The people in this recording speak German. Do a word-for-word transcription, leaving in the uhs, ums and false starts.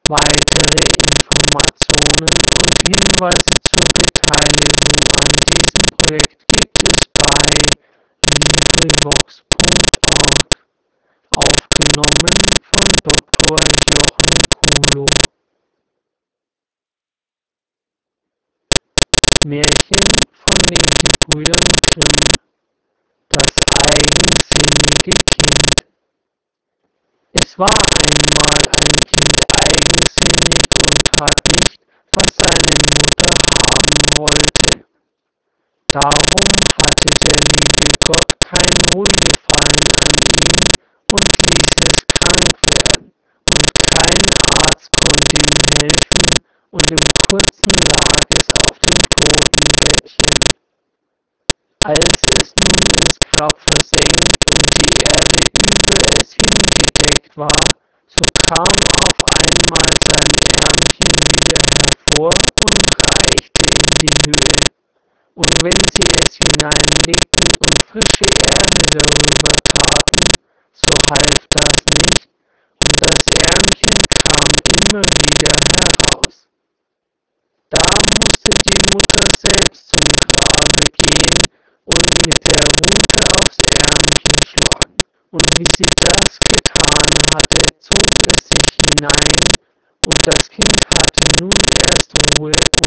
Weitere Informationen und Hinweise zur Beteiligung an diesem Projekt gibt es bei LibriVox Punkt org, aufgenommen von Doktor Jochen Kulo. Märchen von den Gebrüdern Grimm. Das eigensinnige Kind. Es war einmal ein Kind eigensinnig und tat nicht, was seine Mutter haben wollte. Darum hatte der liebe Gott kein Wohlgefallen an ihm und ließ es krank werden, und kein Arzt konnte ihm helfen, und im kurzen lag es auf dem Totenbettchen. Als es nun ins Grab versenkt und die Erde über es hingedeckt war, so kam auf einmal sein Ärmchen wieder hervor und reichte in die Höhe. Und wenn sie es hineinlegten und frische Erde darüber taten, so half das nicht, und das Ärmchen kam immer wieder heraus. Da musste die Mutter selbst zum Grabe gehen und mit der Rute aufs Ärmchen schlagen. Und wie sie das getan hatte, zog es sich hinein, und das Kind hatte nun erst Ruhe